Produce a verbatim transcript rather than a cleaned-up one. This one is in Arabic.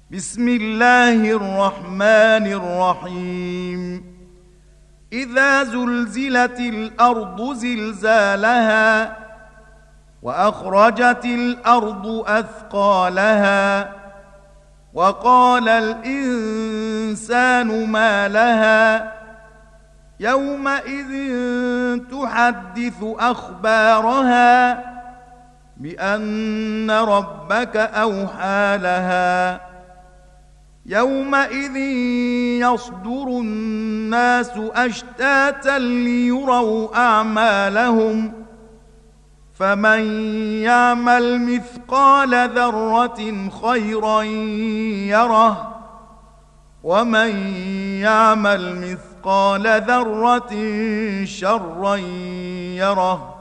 بسم الله الرحمن الرحيم إذا زلزلت الأرض زلزالها وأخرجت الأرض أثقالها وقال الإنسان ما لها يومئذ تحدث أخبارها بأن ربك أوحى لها يومئذ يصدر الناس أشتاتا ليروا أعمالهم فمن يعمل مثقال ذرة خيرا يره ومن يعمل مثقال ذرة شرا يره